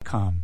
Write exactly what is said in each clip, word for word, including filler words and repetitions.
com.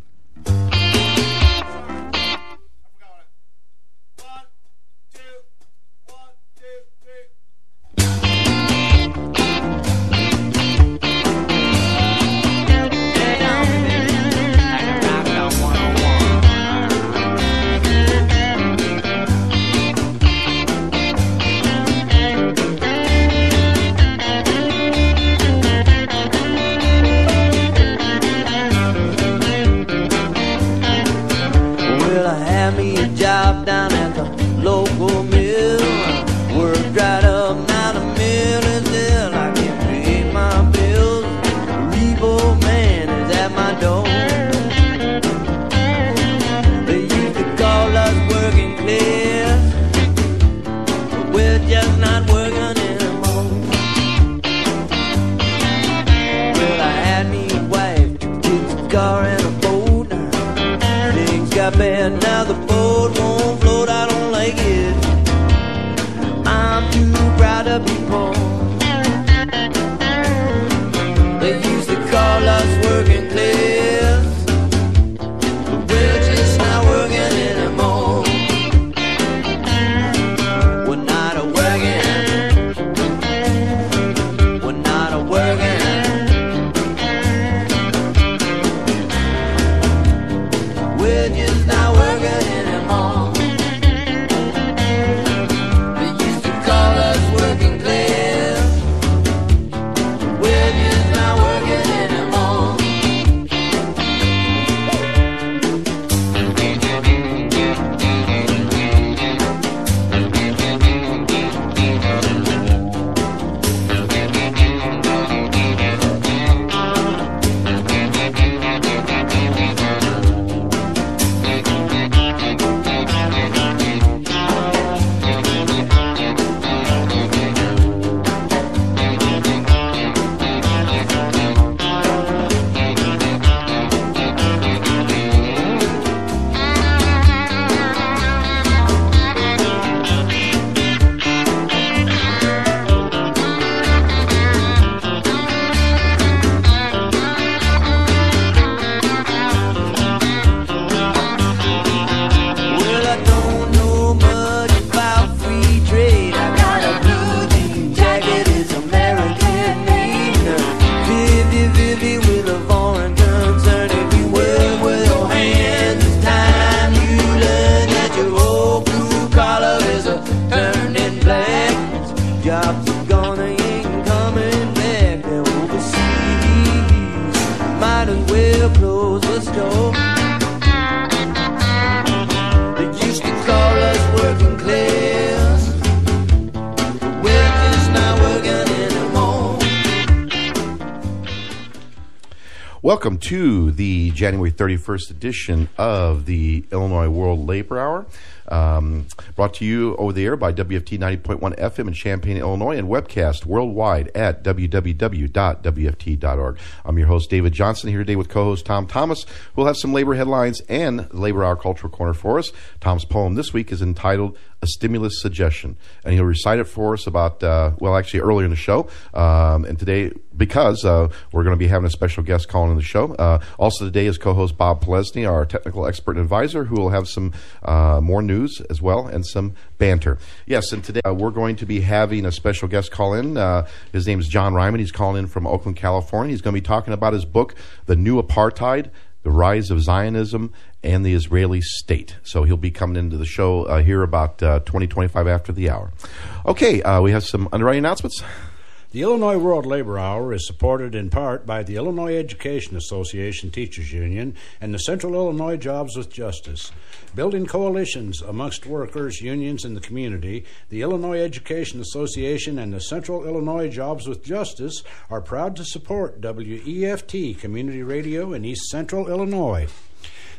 Welcome to the January thirty-first edition of the Illinois World Labor Hour, um, brought to you over the air by W F T ninety point one F M in Champaign, Illinois, and webcast worldwide at w w w dot w f t dot org. I'm your host, David Johnson, here today with co-host Tom Thomas, who will have some labor headlines and Labor Hour Cultural Corner for us. Tom's poem this week is entitled A Stimulus Suggestion, and he'll recite it for us about, uh, well, actually earlier in the show, um, and today, because uh, we're going to be having a special guest calling in the show. Uh, also today is co-host Bob Plesny, our technical expert and advisor, who will have some uh, more news as well and some banter. Yes, and today uh, we're going to be having a special guest call in. Uh, his name is John Ryman. He's calling in from Oakland, California. He's going to be talking about his book, The New Apartheid, The Rise of Zionism and the Israeli State. So he'll be coming into the show uh, here about uh, twenty twenty-five after the hour. Okay, uh, we have some underwriting announcements. The Illinois World Labor Hour is supported in part by the Illinois Education Association Teachers Union and the Central Illinois Jobs with Justice. Building coalitions amongst workers, unions, and the community, the Illinois Education Association and the Central Illinois Jobs with Justice are proud to support W E F T Community Radio in East Central Illinois.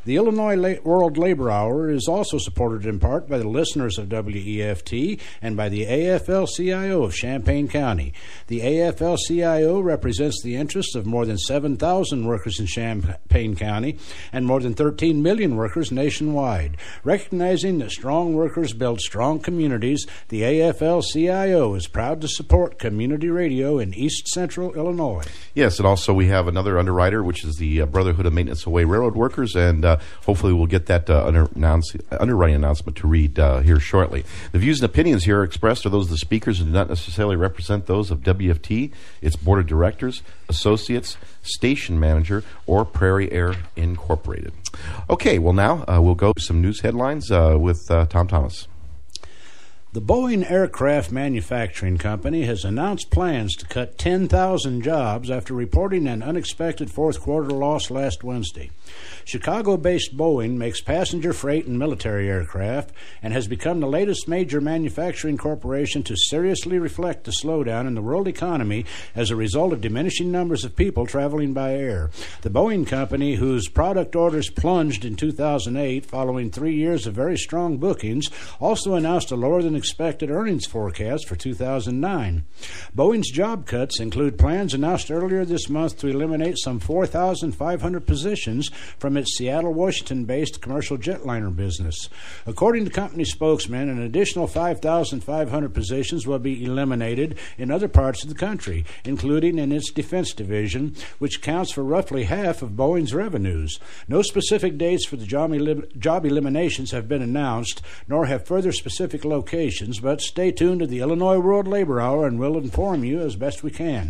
The Illinois La- World Labor Hour is also supported in part by the listeners of W E F T and by the A F L C I O of Champaign County. The A F L C I O represents the interests of more than seven thousand workers in Champaign County and more than thirteen million workers nationwide. Recognizing that strong workers build strong communities, the A F L C I O is proud to support community radio in East Central Illinois. Yes, and also we have another underwriter, which is the uh, Brotherhood of Maintenance Away Railroad Workers, and uh, hopefully we'll get that uh, under announce, underwriting announcement to read uh, here shortly. The views and opinions here expressed are those of the speakers and do not necessarily represent those of W F T, its board of directors, associates, station manager, or Prairie Air Incorporated. Okay, well now uh, we'll go to some news headlines uh, with uh, Tom Thomas. The Boeing Aircraft Manufacturing Company has announced plans to cut ten thousand jobs after reporting an unexpected fourth quarter loss last Wednesday. Chicago-based Boeing makes passenger freight and military aircraft and has become the latest major manufacturing corporation to seriously reflect the slowdown in the world economy as a result of diminishing numbers of people traveling by air. The Boeing company, whose product orders plunged in two thousand eight following three years of very strong bookings, also announced a lower than expected earnings forecast for two thousand nine. Boeing's job cuts include plans announced earlier this month to eliminate some four thousand five hundred positions from its Seattle, Washington-based commercial jetliner business. According to company spokesman, an additional five thousand five hundred positions will be eliminated in other parts of the country, including in its defense division, which accounts for roughly half of Boeing's revenues. No specific dates for the job, elim- job eliminations have been announced, nor have further specific locations, but stay tuned to the Illinois World Labor Hour and we'll inform you as best we can.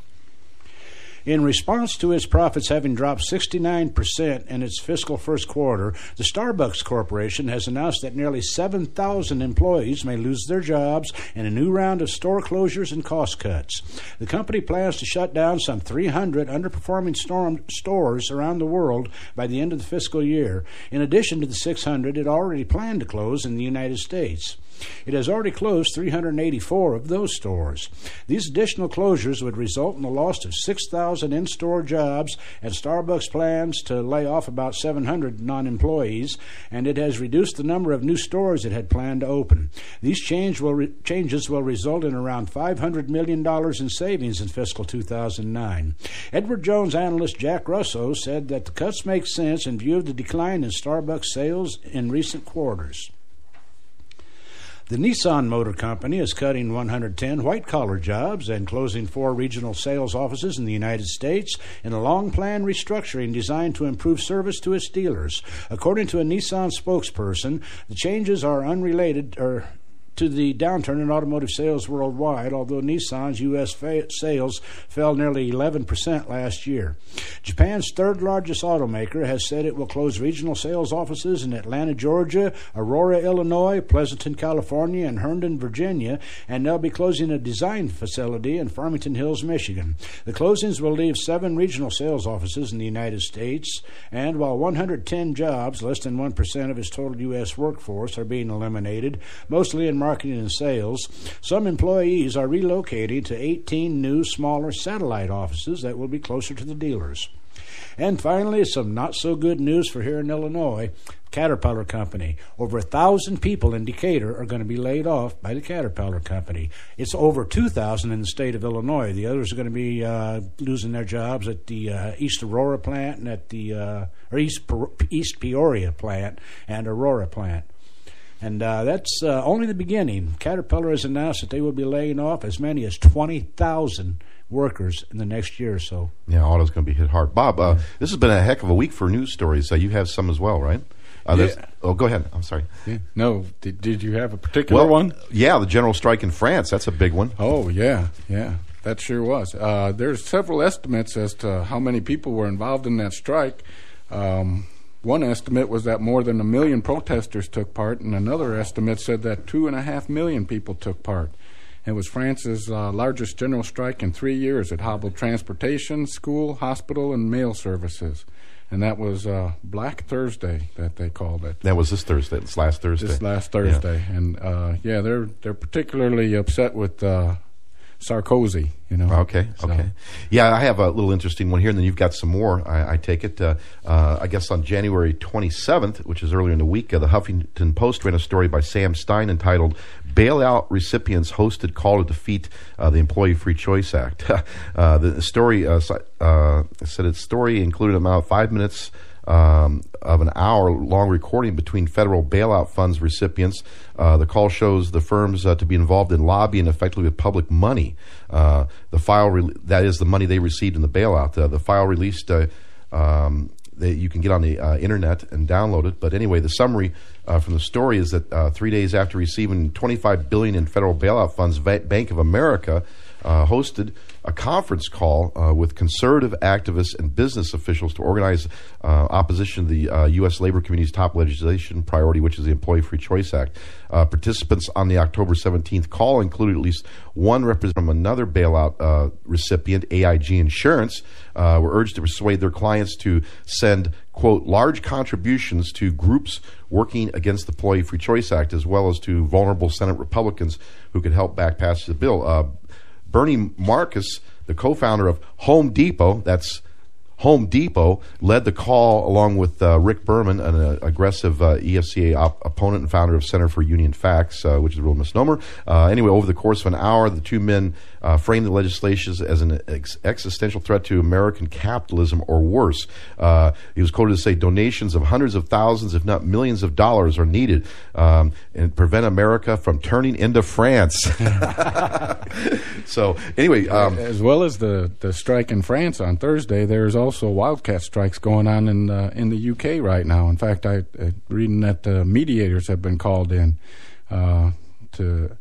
In response to its profits having dropped sixty-nine percent in its fiscal first quarter, the Starbucks Corporation has announced that nearly seven thousand employees may lose their jobs in a new round of store closures and cost cuts. The company plans to shut down some three hundred underperforming storm stores around the world by the end of the fiscal year, in addition to the six hundred it already planned to close in the United States. It has already closed three hundred eighty-four of those stores. These additional closures would result in the loss of six thousand in-store jobs, and Starbucks plans to lay off about seven hundred non-employees, and it has reduced the number of new stores it had planned to open. These change will re- changes will result in around five hundred million dollars in savings in fiscal two thousand nine. Edward Jones analyst Jack Russo said that the cuts make sense in view of the decline in Starbucks sales in recent quarters. The Nissan Motor Company is cutting one hundred ten white-collar jobs and closing four regional sales offices in the United States in a long-planned restructuring designed to improve service to its dealers. According to a Nissan spokesperson, the changes are unrelated or to the downturn in automotive sales worldwide, although Nissan's U S fa- sales fell nearly eleven percent last year. Japan's third-largest automaker has said it will close regional sales offices in Atlanta, Georgia, Aurora, Illinois, Pleasanton, California, and Herndon, Virginia, and they'll be closing a design facility in Farmington Hills, Michigan. The closings will leave seven regional sales offices in the United States, and while one hundred ten jobs, less than one percent of its total U S workforce, are being eliminated, mostly in marketing and sales, some employees are relocating to eighteen new, smaller satellite offices that will be closer to the dealers. And finally, some not-so-good news for here in Illinois. Caterpillar Company. Over a thousand people in Decatur are going to be laid off by the Caterpillar Company. It's over two thousand in the state of Illinois. The others are going to be uh, losing their jobs at the uh, East Aurora plant and at the uh, or East East Peoria plant and Aurora plant. And uh, that's uh, only the beginning. Caterpillar has announced that they will be laying off as many as twenty thousand workers in the next year or so. Yeah, auto's going to be hit hard. Bob, uh, this has been a heck of a week for news stories. Uh, you have some as well, right? Uh, yeah. Oh, go ahead. I'm sorry. Yeah. No, did, did you have a particular well, one? Yeah, the general strike in France. That's a big one. Oh, yeah, yeah. That sure was. Uh, there's several estimates as to how many people were involved in that strike. Um One estimate was that more than a million protesters took part, and another estimate said that two and a half million people took part. It was France's uh, largest general strike in three years. It hobbled transportation, school, hospital, and mail services. And that was uh, Black Thursday that they called it. That was this Thursday, this last Thursday. This last Thursday. Yeah. And, uh, yeah, they're they're particularly upset with uh, Sarkozy, you know. Okay, So- okay. Yeah, I have a little interesting one here, and then you've got some more, I, I take it. Uh, uh, I guess on January twenty-seventh, which is earlier in the week, uh, the Huffington Post ran a story by Sam Stein entitled, Bailout Recipients Hosted Call to Defeat uh, the Employee Free Choice Act. uh, the story uh, uh, said its story included about five minutes Um, of an hour-long recording between federal bailout funds recipients. Uh, the call shows the firms uh, to be involved in lobbying effectively with public money. Uh, the file re- that is the money they received in the bailout. Uh, the file released uh, um, that you can get on the uh, internet and download it. But anyway, the summary uh, from the story is that uh, three days after receiving twenty-five billion dollars in federal bailout funds, Va- Bank of America uh, hosted a conference call uh, with conservative activists and business officials to organize uh, opposition to the uh, U S labor community's top legislation priority, which is the Employee Free Choice Act. Uh, participants on the October seventeenth call included at least one representative from another bailout uh, recipient, A I G Insurance, uh, were urged to persuade their clients to send, quote, large contributions to groups working against the Employee Free Choice Act, as well as to vulnerable Senate Republicans who could help back pass the bill. Uh, Bernie Marcus, the co-founder of Home Depot, that's Home Depot, led the call along with uh, Rick Berman, an uh, aggressive uh, E F C A op- opponent and founder of Center for Union Facts, uh, which is a real misnomer. Uh, anyway, over the course of an hour, the two men uh, framed the legislation as an ex- existential threat to American capitalism, or worse. Uh, he was quoted to say donations of hundreds of thousands, if not millions of dollars are needed um, and prevent America from turning into France. So anyway, um, as well as the, the strike in France on Thursday, there's also wildcat strikes going on in uh, in the U K right now. In fact, I uh, reading that uh, mediators have been called in uh, to.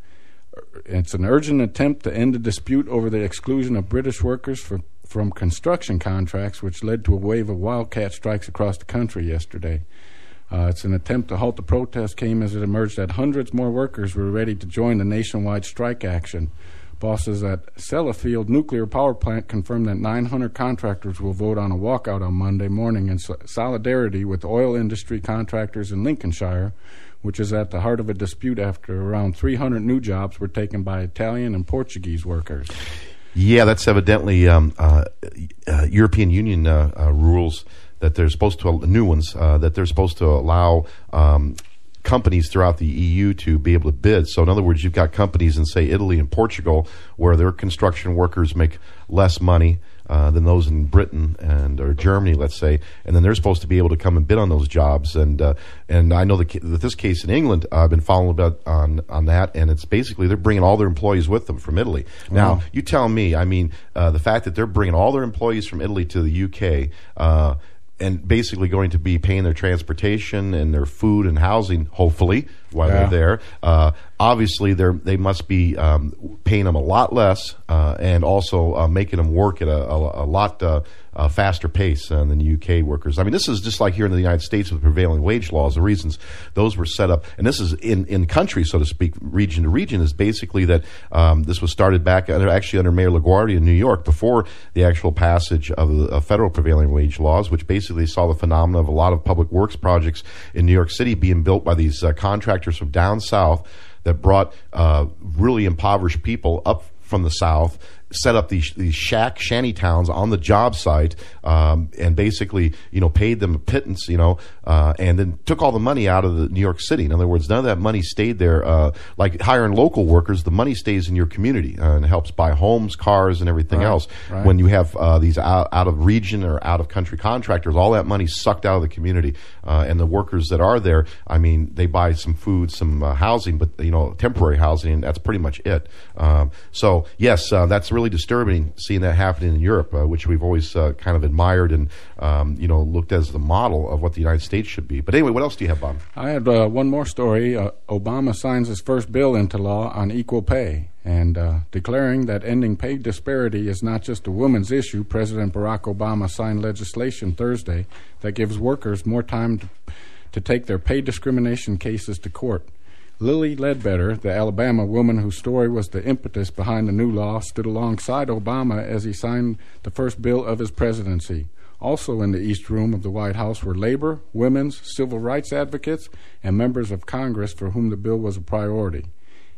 It's an urgent attempt to end the dispute over the exclusion of British workers for, from construction contracts, which led to a wave of wildcat strikes across the country yesterday. Uh, it's an attempt to halt the protest came as it emerged that hundreds more workers were ready to join the nationwide strike action. Bosses at Sellafield Nuclear Power Plant confirmed that nine hundred contractors will vote on a walkout on Monday morning in so- solidarity with oil industry contractors in Lincolnshire, which is at the heart of a dispute after around three hundred new jobs were taken by Italian and Portuguese workers. yeah, that's evidently um, uh, uh, European Union uh, uh, rules that they're supposed to, new ones, uh, that they're supposed to allow um, companies throughout the E U to be able to bid. So in other words, you've got companies in, say, Italy and Portugal where their construction workers make less money uh, than those in Britain and or Germany, let's say, and then they're supposed to be able to come and bid on those jobs. And uh, and I know that that this case in England, uh, I've been following about on on that, and it's basically they're bringing all their employees with them from Italy. Now, Wow. you tell me, I mean, uh, the fact that they're bringing all their employees from Italy to the U K, uh, and basically going to be paying their transportation and their food and housing, hopefully, while Yeah. they're there. Uh, obviously, they're, they must be um, paying them a lot less uh, and also uh, making them work at a, a, a lot uh, uh, faster pace uh, than U K workers. I mean, this is just like here in the United States with prevailing wage laws. The reasons those were set up, and this is in, in country, so to speak, region to region, is basically that um, this was started back under, actually under Mayor LaGuardia in New York before the actual passage of the of federal prevailing wage laws, which basically saw the phenomenon of a lot of public works projects in New York City being built by these uh, contractors from down south that brought uh, really impoverished people up from the south, set up these these shack shanty towns on the job site, um, and basically, you know, paid them a pittance, you know, uh, and then took all the money out of the New York City. In other words, none of that money stayed there. Uh, like hiring local workers, the money stays in your community uh, and helps buy homes, cars, and everything Right, else. right. When you have uh, these out, out of region or out of country contractors, all that money sucked out of the community, uh, and the workers that are there, I mean, they buy some food, some uh, housing, but you know, temporary housing, and that's pretty much it. Um, so yes, uh, that's really disturbing seeing that happening in Europe, uh, which we've always uh, kind of admired and um, you know, looked as the model of what the United States should be. But anyway, what else do you have, Bob? I had uh, one more story. Uh, Obama signs his first bill into law on equal pay, and uh, declaring that ending pay disparity is not just a woman's issue. President Barack Obama signed legislation Thursday that gives workers more time to, to take their pay discrimination cases to court. Lilly Ledbetter, the Alabama woman whose story was the impetus behind the new law, stood alongside Obama as he signed the first bill of his presidency. Also in the East Room of the White House were labor, women's, civil rights advocates, and members of Congress for whom the bill was a priority.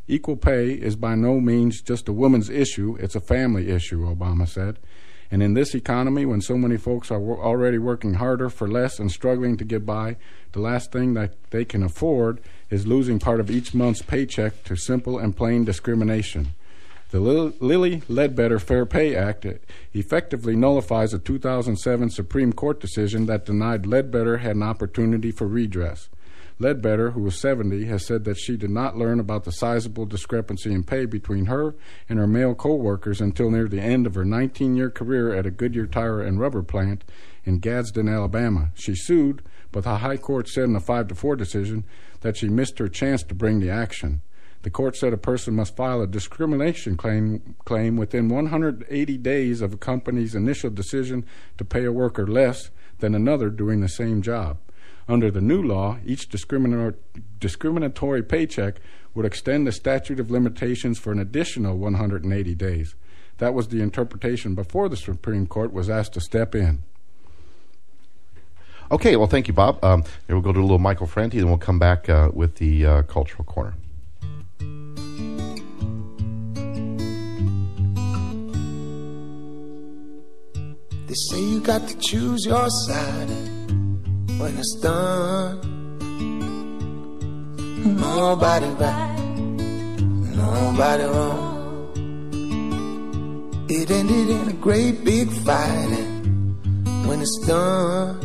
Equal pay is by no means just a woman's issue, it's a family issue, Obama said. And in this economy, when so many folks are w- already working harder for less and struggling to get by, the last thing that they can afford is losing part of each month's paycheck to simple and plain discrimination. The Lil- Lilly Ledbetter Fair Pay Act effectively nullifies a two thousand seven Supreme Court decision that denied Ledbetter had an opportunity for redress. Ledbetter, who was seventy, has said that she did not learn about the sizable discrepancy in pay between her and her male co-workers until near the end of her nineteen-year career at a Goodyear tire and rubber plant in Gadsden, Alabama. She sued, but the High Court said in a five to four decision that she missed her chance to bring the action. The court said a person must file a discrimination claim, claim within one hundred eighty days of a company's initial decision to pay a worker less than another doing the same job. Under the new law, each discriminator- discriminatory paycheck would extend the statute of limitations for an additional one hundred eighty days. That was the interpretation before the Supreme Court was asked to step in. Okay, well, thank you, Bob. Um, we'll go to a little Michael Franti, and we'll come back uh, with the uh, Cultural Corner. They say you got to choose your side when it's done. Nobody right, nobody wrong. It ended in a great big fight, and when it's done,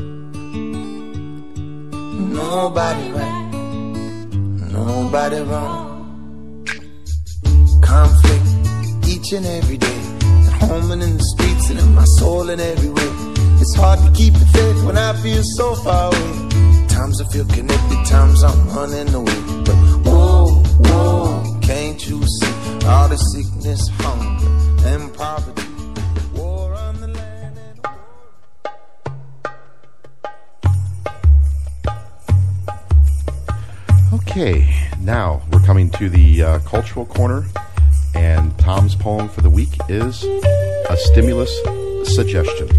nobody right, nobody wrong. Conflict each and every day, at home and in the streets and in my soul and every way. It's hard to keep the faith when I feel so far away. Times I feel connected, times I'm running away. But whoa, whoa, can't you see all the sickness, hunger, and poverty? War on the land and Okay, now we're coming to the uh, Cultural Corner, and Tom's poem for the week is A Stimulus Suggestion.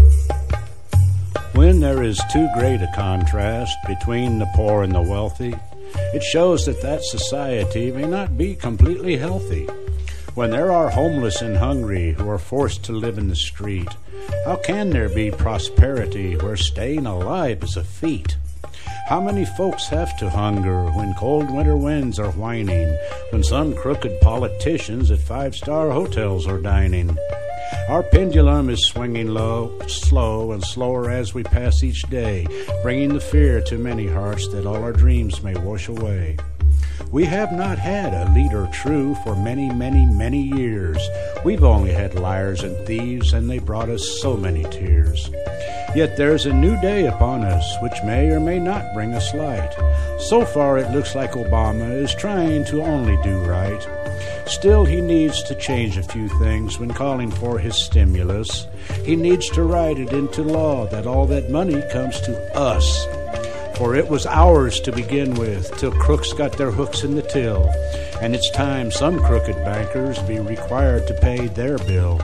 When there is too great a contrast between the poor and the wealthy, it shows that that society may not be completely healthy. When there are homeless and hungry who are forced to live in the street, how can there be prosperity where staying alive is a feat? How many folks have to hunger when cold winter winds are whining, when some crooked politicians at five-star hotels are dining? Our pendulum is swinging low, slow, and slower as we pass each day, bringing the fear to many hearts that all our dreams may wash away. We have not had a leader true for many, many, many years. We've only had liars and thieves, and they brought us so many tears. Yet there's a new day upon us, which may or may not bring us light. So far it looks like Obama is trying to only do right. Still, he needs to change a few things when calling for his stimulus. He needs to write it into law that all that money comes to us. For it was ours to begin with, till crooks got their hooks in the till. And it's time some crooked bankers be required to pay their bill.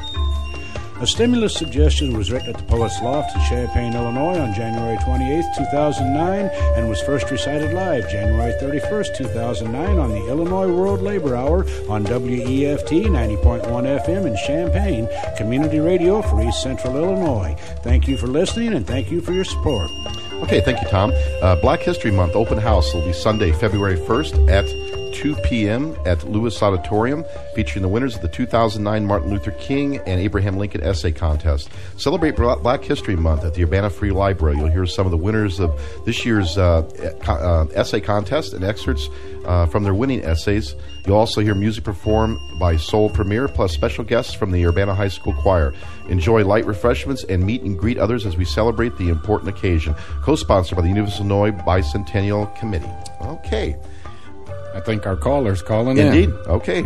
A stimulus suggestion was written at the Poets Loft in Champaign, Illinois on January twenty-eighth, two thousand nine, and was first recited live January thirty-first, two thousand nine on the Illinois World Labor Hour on W E F T ninety point one F M in Champaign, community radio for East Central Illinois. Thank you for listening, and thank you for your support. Okay, thank you, Tom. Uh, Black History Month open house will be Sunday, February first at two p.m. at Lewis Auditorium, featuring the winners of the two thousand nine Martin Luther King and Abraham Lincoln Essay Contest. Celebrate Black History Month at the Urbana Free Library. You'll hear some of the winners of this year's uh, uh, essay contest and excerpts uh, from their winning essays. You'll also hear music performed by Soul Premier, plus special guests from the Urbana High School Choir. Enjoy light refreshments and meet and greet others as we celebrate the important occasion. Co-sponsored by the University of Illinois Bicentennial Committee. Okay. I think our caller's calling Indeed. in. Indeed. Okay.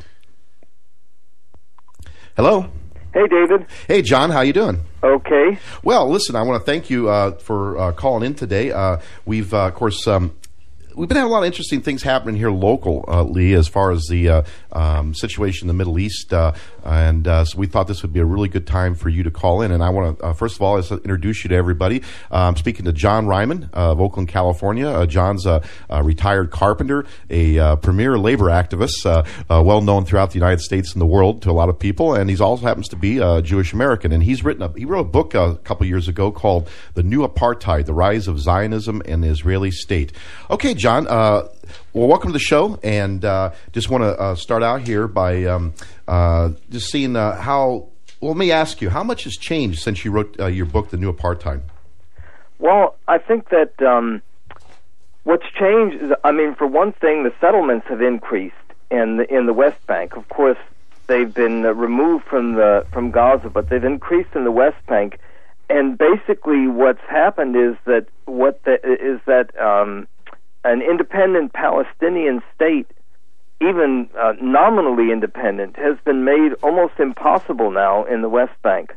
Hello. Hey, David. Hey, John. How you doing? Okay. Well, listen, I want to thank you uh, for uh, calling in today. Uh, we've, uh, of course, um, we've been having a lot of interesting things happening here local, uh, Lee, as far as the uh, um, situation in the Middle East. Uh, and uh, so we thought this would be a really good time for you to call in. And I want to, uh, first of all, is introduce you to everybody. Uh, I'm speaking to John Ryman uh, of Oakland, California. Uh, John's a, a retired carpenter, a uh, premier labor activist, uh, uh, well known throughout the United States and the world to a lot of people. And he's also happens to be a Jewish American. And he's written a, he wrote a book uh, a couple years ago called The New Apartheid, The Rise of Zionism and the Israeli State. Okay, John, uh, well, welcome to the show, and uh, just want to uh, start out here by um, uh, just seeing uh, how, well, let me ask you, how much has changed since you wrote uh, your book, The New Apartheid? Well, I think that um, what's changed is, I mean, for one thing, the settlements have increased in the, in the West Bank. Of course, they've been uh, removed from the from Gaza, but they've increased in the West Bank. And basically, what's happened is that what the, is that um, an independent Palestinian state, even uh, nominally independent, has been made almost impossible now in the West Bank.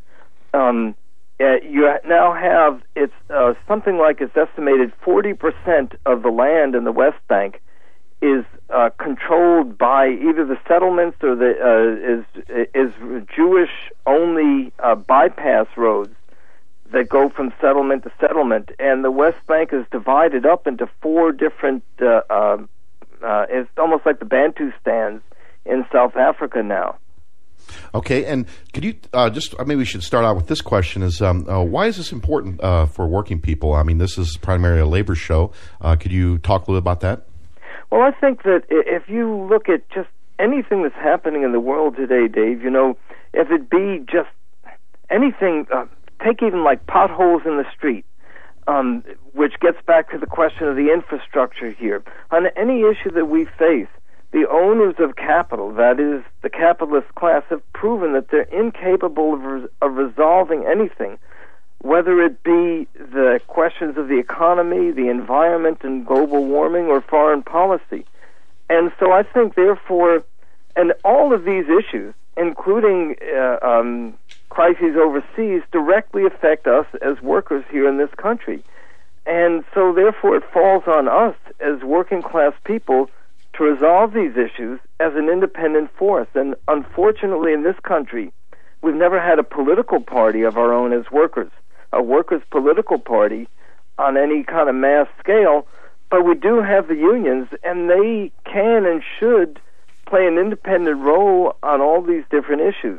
Um, uh, you now have it's uh, something like it's estimated forty percent of the land in the West Bank is uh, controlled by either the settlements or the uh, is is Jewish only uh, bypass roads that go from settlement to settlement, and the West Bank is divided up into four different, uh, uh, uh, it's almost like the Bantustans in South Africa now. Okay, and could you uh, just, maybe we should start out with this question, is um, uh, why is this important uh, for working people? I mean, this is primarily a labor show. Uh, could you talk a little bit about that? Well, I think that if you look at just anything that's happening in the world today, Dave, you know, if it be just anything... Uh, Take even like potholes in the street, um, which gets back to the question of the infrastructure here. On any issue that we face, the owners of capital, that is, the capitalist class, have proven that they're incapable of, res- of resolving anything, whether it be the questions of the economy, the environment, and global warming, or foreign policy. And so I think, therefore, and all of these issues, including uh, um, crises overseas, directly affect us as workers here in this country. And so, therefore, it falls on us as working-class people to resolve these issues as an independent force. And unfortunately, in this country, we've never had a political party of our own as workers, a workers' political party on any kind of mass scale, but we do have the unions, and they can and should play an independent role on all these different issues.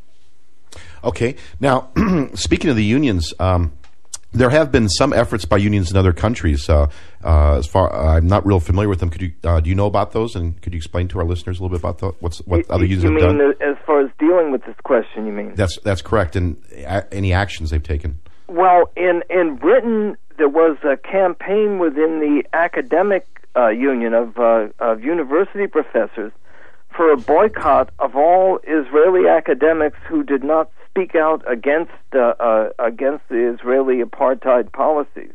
Okay. Now, speaking of the unions, um, there have been some efforts by unions in other countries. Uh, uh, as far, uh, I'm not real familiar with them. Could you uh, do you know about those? And could you explain to our listeners a little bit about the, what's what you, other unions you have mean done? As far as dealing with this question, you mean? That's that's correct. And a- any actions they've taken? Well, in in Britain, there was a campaign within the academic uh, union of uh, of university professors for a boycott of all Israeli academics who did not speak out against uh, uh, against the Israeli apartheid policies.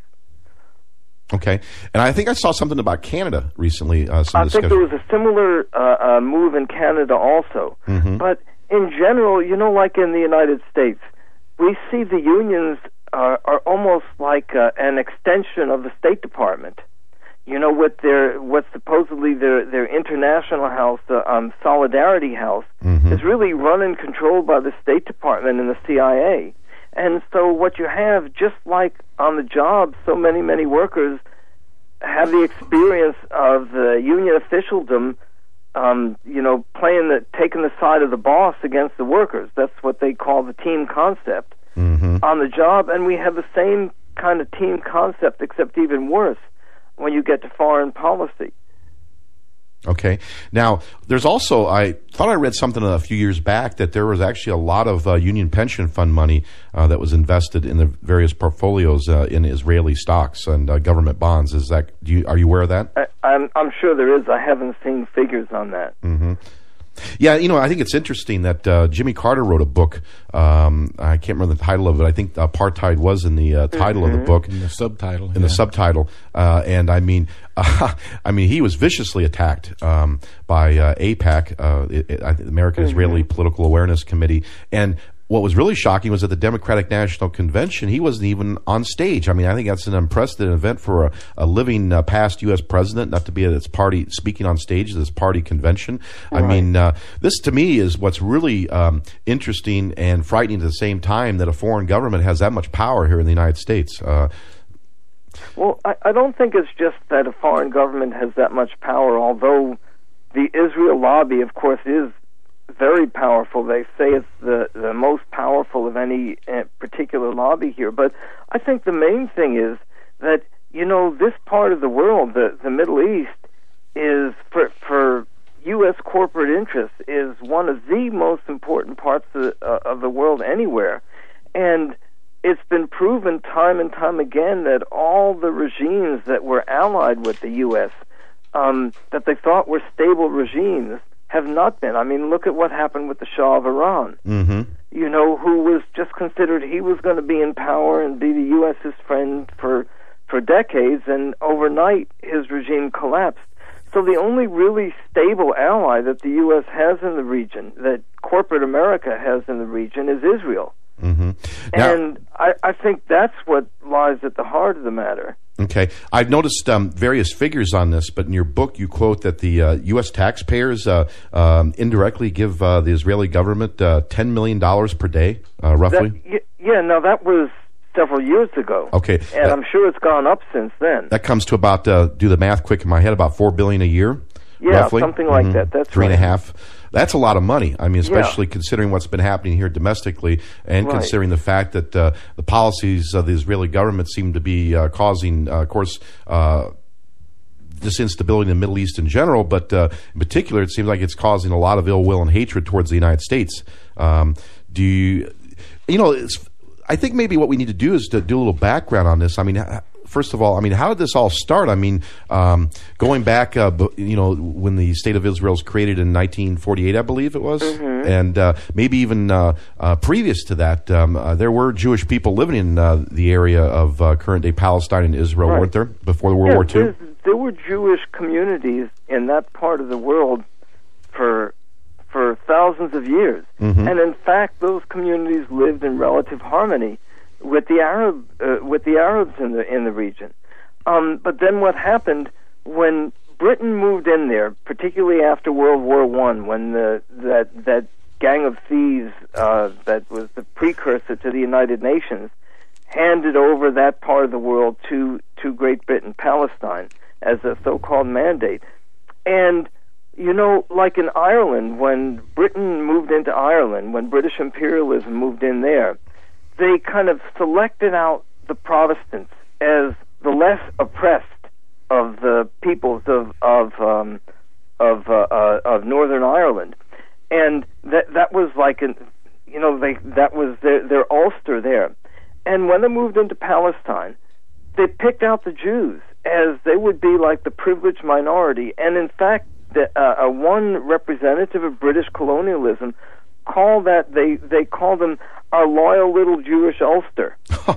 Okay, and I think I saw something about Canada recently. Uh, some I discussion. think there was a similar uh, uh, move in Canada also. Mm-hmm. But in general, you know, like in the United States, we see the unions uh, are almost like uh, an extension of the State Department. You know, with their what's supposedly their their international house, the um, Solidarity House, mm-hmm. is really run and controlled by the State Department and the C I A. And so what you have, just like on the job, so many, many workers have the experience of the union officialdom, um, you know, playing the, taking the side of the boss against the workers. That's what they call the team concept mm-hmm. on the job. And we have the same kind of team concept, except even worse when you get to foreign policy. Okay. Now, there's also, I thought I read something a few years back that there was actually a lot of uh, union pension fund money uh, that was invested in the various portfolios uh, in Israeli stocks and uh, government bonds. Is that, do you, are you aware of that? I, I'm, I'm sure there is. I haven't seen figures on that. Mm-hmm. Yeah, you know, I think it's interesting that uh, Jimmy Carter wrote a book. Um, I can't remember the title of it. I think Apartheid was in the uh, title mm-hmm. of the book. In the subtitle. In yeah. the subtitle. Uh, and I mean, uh, I mean, he was viciously attacked um, by uh, AIPAC, uh, it, it, American mm-hmm. Israeli Political Awareness Committee. And what was really shocking was at the Democratic National Convention, he wasn't even on stage. I mean, I think that's an unprecedented event for a, a living uh, past U S president not to be at its party speaking on stage at this party convention. Right. I mean, uh, this to me is what's really um, interesting and frightening at the same time, that a foreign government has that much power here in the United States. Uh, well, I, I don't think it's just that a foreign government has that much power, although the Israel lobby, of course, is very powerful. They say it's the, the most powerful of any uh, particular lobby here. But I think the main thing is that, you know, this part of the world, the, the Middle East, is, for, for U S corporate interests, is one of the most important parts of the, uh, of the world anywhere. And it's been proven time and time again that all the regimes that were allied with the U S, um, that they thought were stable regimes, have not been. I mean, look at what happened with the Shah of Iran. Mm-hmm. You know, who was just considered he was going to be in power and be the U S's friend for for decades, and overnight his regime collapsed. So the only really stable ally that the U S has in the region, that corporate America has in the region, is Israel. Mm-hmm. Now, and I, I think that's what lies at the heart of the matter. Okay. I've noticed um, various figures on this, but in your book you quote that the uh, U S taxpayers uh, um, indirectly give uh, the Israeli government uh, ten million dollars per day, uh, roughly? That, yeah, now that was several years ago. Okay. And uh, I'm sure it's gone up since then. That comes to about, uh, do the math quick in my head, about four billion dollars a year? Yeah, roughly? something like mm-hmm. that. That's Three right. and a half. That's a lot of money. I mean, especially Yeah. considering what's been happening here domestically, and Right. considering the fact that uh, the policies of the Israeli government seem to be uh, causing, uh, of course, uh, this instability in the Middle East in general, but uh, in particular, it seems like it's causing a lot of ill will and hatred towards the United States. Um, do you, you know, it's, I think maybe what we need to do is to do a little background on this. I mean, first of all, I mean, how did this all start? I mean, um, going back, uh, you know, when the State of Israel was created in nineteen forty-eight, I believe it was, mm-hmm. and uh, maybe even uh, uh, previous to that, um, uh, there were Jewish people living in uh, the area of uh, current-day Palestine and Israel, Right. weren't there, before World yeah, War Two? there's- There were Jewish communities in that part of the world for for thousands of years. Mm-hmm. And in fact, those communities lived in relative harmony with the Arab uh, with the Arabs in the in the region. Um, but then what happened when Britain moved in there, particularly after World War One, when the that that gang of thieves uh, that was the precursor to the United Nations handed over that part of the world to to Great Britain, Palestine, as a so-called mandate. And you know, like in Ireland, when Britain moved into Ireland, when British imperialism moved in there, they kind of selected out the Protestants as the less oppressed of the peoples of of um, of uh, uh, of Northern Ireland, and that that was like an, you know, they that was their their Ulster there. And when they moved into Palestine, they picked out the Jews as they would be like the privileged minority. And in fact, the, uh, uh, one representative of British colonialism called that they they called them our loyal little Jewish Ulster.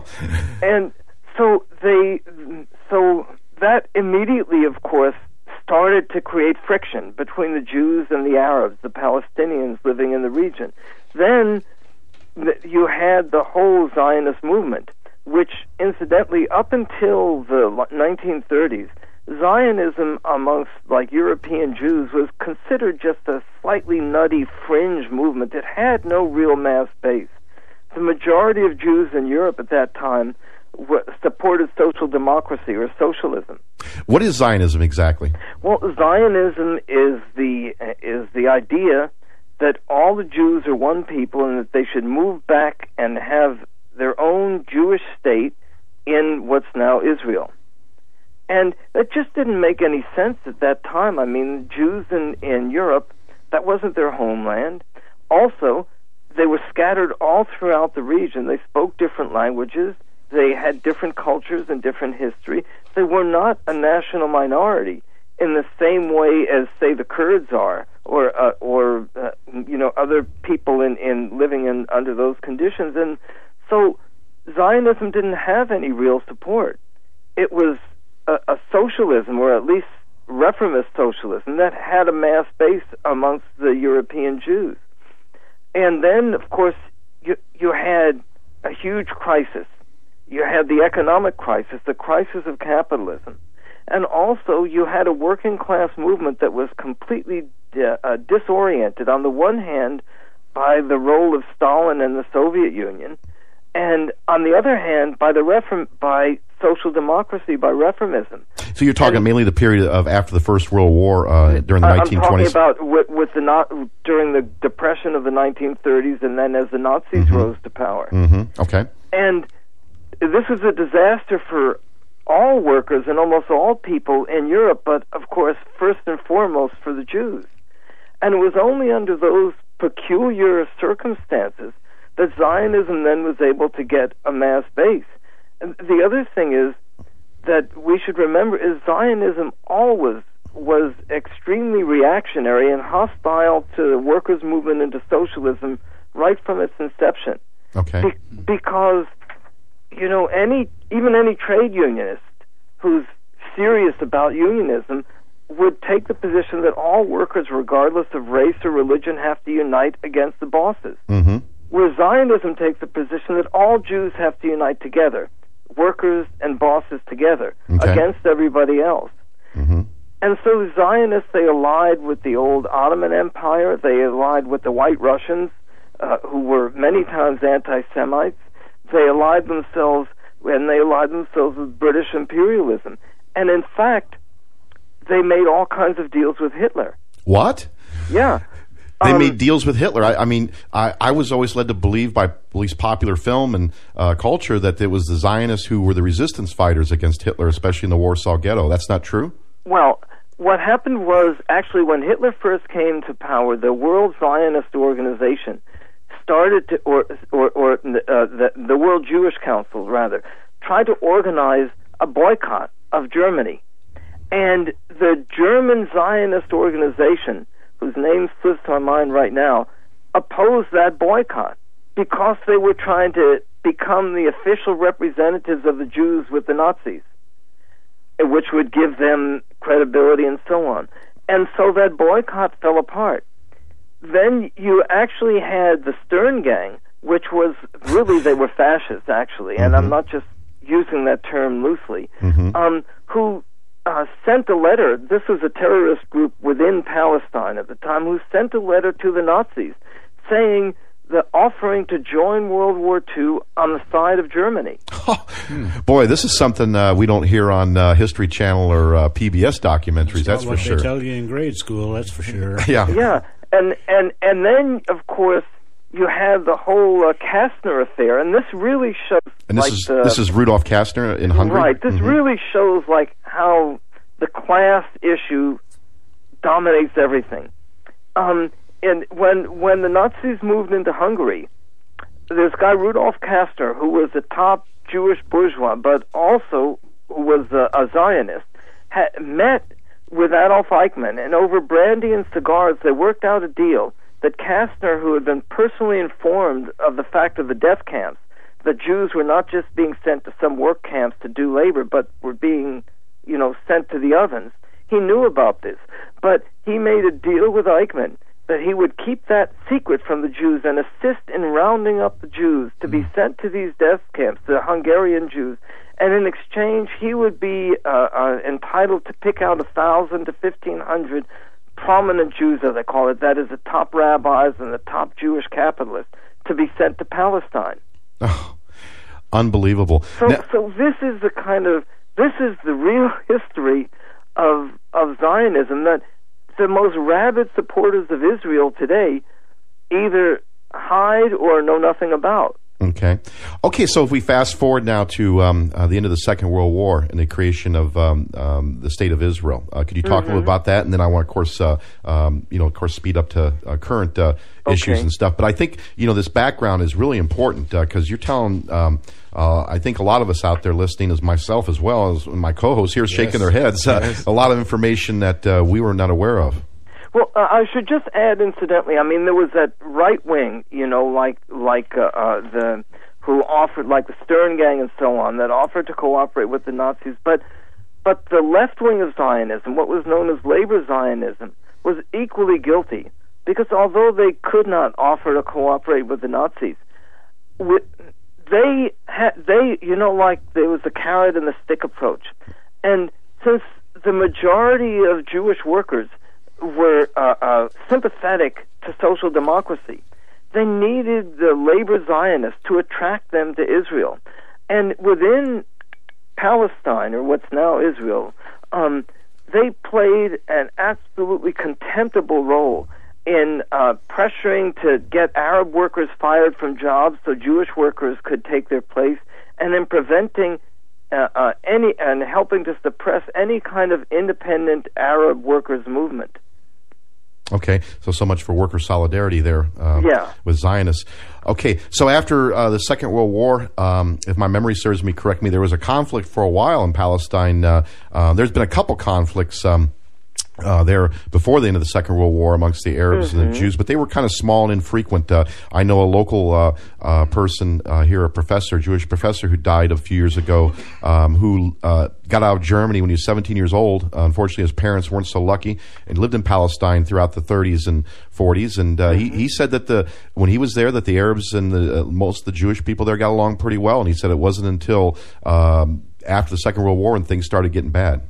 And so they so that immediately, of course, started to create friction between the Jews and the Arabs, the Palestinians living in the region. Then you had the whole Zionist movement, which incidentally, up until the nineteen thirties, Zionism amongst like European Jews was considered just a slightly nutty fringe movement that had no real mass base. The majority of Jews in Europe at that time were, supported social democracy or socialism. What is Zionism exactly? Well, Zionism is the is the idea that all the Jews are one people and that they should move back and have their own Jewish state in what's now Israel. And that just didn't make any sense at that time. I mean, Jews in, in Europe, that wasn't their homeland. Also, they were scattered all throughout the region. They spoke different languages. They had different cultures and different history. They were not a national minority in the same way as, say, the Kurds are, or uh, or uh, you know, other people in, in living in under those conditions. And so Zionism didn't have any real support. It was a, a socialism, or at least reformist socialism, that had a mass base amongst the European Jews. And then, of course, you you had a huge crisis. You had the economic crisis, the crisis of capitalism, and also you had a working class movement that was completely uh, uh, disoriented. On the one hand, by the role of Stalin and the Soviet Union, and on the other hand, by the reform, by social democracy, by reformism. So you're talking and, mainly the period of after the First World War uh, during the I'm nineteen twenties. I'm talking about with, with the not during the depression of the nineteen thirties, and then as the Nazis mm-hmm. rose to power. Mm-hmm. Okay. And this was a disaster for all workers and almost all people in Europe, but of course, first and foremost for the Jews. And it was only under those peculiar circumstances that Zionism then was able to get a mass base. And the other thing is that we should remember is Zionism always was extremely reactionary and hostile to the workers' movement into socialism right from its inception. Okay. Be- because, you know, any even any trade unionist who's serious about unionism would take the position that all workers, regardless of race or religion, have to unite against the bosses. Mm-hmm. Where Zionism takes the position that all Jews have to unite together, workers and bosses together, Okay. against everybody else. Mm-hmm. And so Zionists, they allied with the old Ottoman Empire, they allied with the White Russians, uh, who were many times anti-Semites. They allied themselves, and they allied themselves with British imperialism. And in fact, they made all kinds of deals with Hitler. What? Yeah. They Um, made deals with Hitler. I, I mean, I, I was always led to believe by at least popular film and uh, culture that it was the Zionists who were the resistance fighters against Hitler, especially in the Warsaw Ghetto. That's not true? Well, what happened was, actually, when Hitler first came to power, the World Zionist Organization started to, or, or, or uh, the, the World Jewish Council, rather, tried to organize a boycott of Germany. And the German Zionist organization, whose name slips to my mind right now, opposed that boycott because they were trying to become the official representatives of the Jews with the Nazis, which would give them credibility and so on. And so that boycott fell apart. Then you actually had the Stern Gang, which was really, they were fascists, actually, and Mm-hmm. I'm not just using that term loosely, Mm-hmm. um, who uh, sent a letter. This was a terrorist group within Palestine at the time, who sent a letter to the Nazis saying the offering to join World War Two on the side of Germany. Boy, this is something uh, we don't hear on uh, History Channel or uh, P B S documentaries, that's Not for what sure. they tell you in grade school, that's for sure. Yeah. Yeah, and and and then of course you have the whole uh, Kastner affair, and this really shows. And this like is the, this is Rudolf Kastner in Hungary? right. This Mhm. really shows like how the class issue dominates everything. Um, and when when the Nazis moved into Hungary, this guy Rudolf Kastner, who was a top Jewish bourgeois, but also who was a, a Zionist, had met with Adolf Eichmann, and over brandy and cigars, they worked out a deal that Kastner, who had been personally informed of the fact of the death camps, that Jews were not just being sent to some work camps to do labor, but were being, you know, sent to the ovens. He knew about this, but he made a deal with Eichmann that he would keep that secret from the Jews and assist in rounding up the Jews to be sent to these death camps, the Hungarian Jews. And in exchange, he would be uh, uh, entitled to pick out a thousand to fifteen hundred prominent Jews, as they call it, that is, the top rabbis and the top Jewish capitalists, to be sent to Palestine. Oh, unbelievable. So, Now- so this is the kind of this is the real history of of Zionism that the most rabid supporters of Israel today either hide or know nothing about. Okay. Okay, so if we fast forward now to um, uh, the end of the Second World War and the creation of um, um, the State of Israel, uh, could you talk Mm-hmm. a little about that? And then I want, of course, uh, um, you know, of course, speed up to uh, current uh, issues Okay. and stuff. But I think, you know, this background is really important because you're telling, um, uh, I think a lot of us out there listening, as myself as well as my co-hosts here, shaking their heads, uh, a lot of information that uh, we were not aware of. Well, uh, I should just add, incidentally, I mean, there was that right wing, you know, like like uh, uh, the who offered, like the Stern Gang and so on, that offered to cooperate with the Nazis. But but the left wing of Zionism, what was known as labor Zionism, was equally guilty because although they could not offer to cooperate with the Nazis, with, they had they you know like there was the carrot and the stick approach, and since the majority of Jewish workers were uh, uh, sympathetic to social democracy, they needed the labor Zionists to attract them to Israel. And within Palestine, or what's now Israel, um, they played an absolutely contemptible role in uh, pressuring to get Arab workers fired from jobs so Jewish workers could take their place, and in preventing uh, uh, any and helping to suppress any kind of independent Arab workers movement. Okay, so so much for worker solidarity there um, yeah. with Zionists. Okay, so after uh, the Second World War, um, if my memory serves me correctly, there was a conflict for a while in Palestine. Uh, uh, there's been a couple conflicts um, uh, there before the end of the Second World War amongst the Arabs mm-hmm. and the Jews, but they were kind of small and infrequent. Uh, I know a local uh, uh, person uh, here, a professor, a Jewish professor who died a few years ago, um, who uh, got out of Germany when he was seventeen years old. Uh, unfortunately, his parents weren't so lucky, and lived in Palestine throughout the thirties and forties. And uh, mm-hmm. he, he said that the when he was there, that the Arabs and the, uh, most of the Jewish people there got along pretty well. And he said it wasn't until um, after the Second World War when things started getting bad.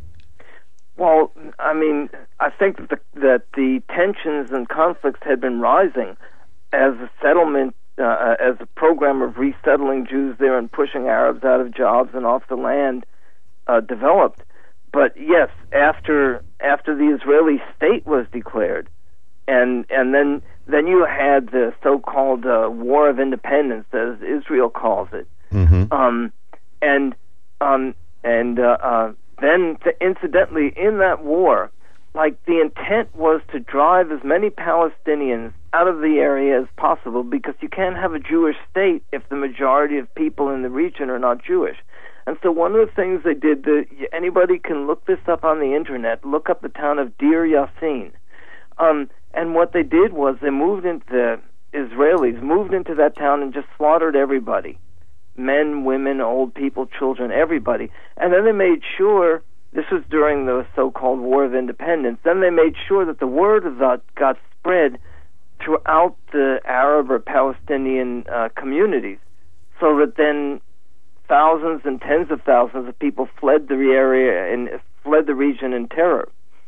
Well, I mean, I think that the, that the tensions and conflicts had been rising as a settlement, uh, as a program of resettling Jews there and pushing Arabs out of jobs and off the land uh, developed. But yes, after after the Israeli state was declared, and and then then you had the so-called uh, War of Independence, as Israel calls it, mm-hmm. um, and um, and uh, uh, then th- incidentally in that war, like the intent was to drive as many Palestinians out of the area as possible, because you can't have a Jewish state if the majority of people in the region are not Jewish. And so one of the things they did, the, anybody can look this up on the internet, look up the town of Deir Yassin. Um, and what they did was they moved into, the Israelis moved into that town and just slaughtered everybody. Men, women, old people, children, everybody. And then they made sure, this was during the so-called War of Independence, then they made sure that the word of that got spread throughout the Arab or Palestinian uh, communities, so that then thousands and tens of thousands of people fled the area and fled the region in terror.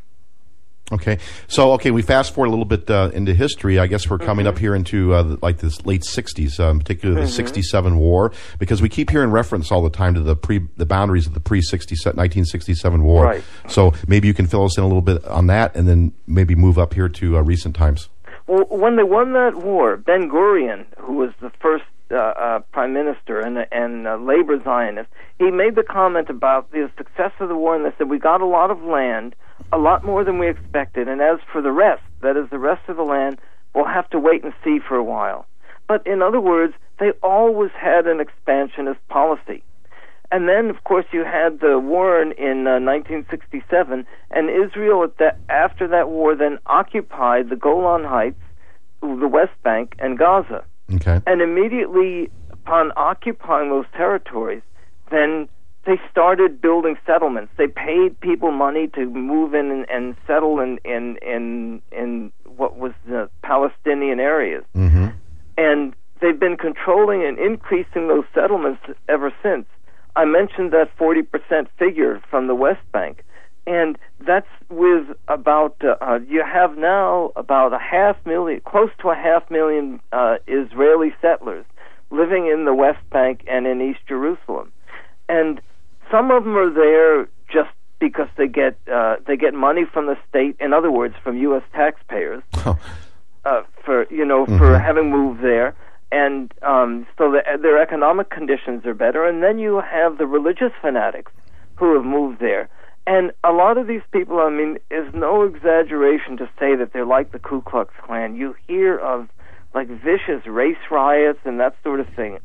Okay, so okay, we fast forward a little bit uh, into history. I guess we're coming mm-hmm. up here into uh, the, like the late sixties, um, particularly the mm-hmm. sixty-seven war, because we keep hearing reference all the time to the pre the boundaries of the pre nineteen sixty-seven war. Right. So maybe you can fill us in a little bit on that, and then maybe move up here to uh, recent times. Well, when they won that war, Ben Gurion, who was the first uh, uh, prime minister and and uh, labor Zionist, he made the comment about the success of the war, and they said, we got a lot of land, a lot more than we expected, and as for the rest, that is the rest of the land, we'll have to wait and see for a while. But in other words, they always had an expansionist policy. And then, of course, you had the war in, in uh, nineteen sixty-seven, and Israel, at that, after that war, then occupied the Golan Heights, the West Bank, and Gaza. Okay. And immediately upon occupying those territories, then they started building settlements. They paid people money to move in and, and settle in, in in in what was the Palestinian areas. Mm-hmm. And they've been controlling and increasing those settlements ever since. I mentioned that forty percent figure from the West Bank, and that's with about, uh, you have now about a half million, close to a half million uh, Israeli settlers living in the West Bank and in East Jerusalem. And some of them are there just because they get uh, they get money from the state, in other words, from U S taxpayers, oh. uh, for you know mm-hmm. for having moved there, and um, so the, their economic conditions are better. And then you have the religious fanatics who have moved there, and a lot of these people, I mean, is no exaggeration to say that they're like the Ku Klux Klan. You hear of like vicious race riots and that sort of thing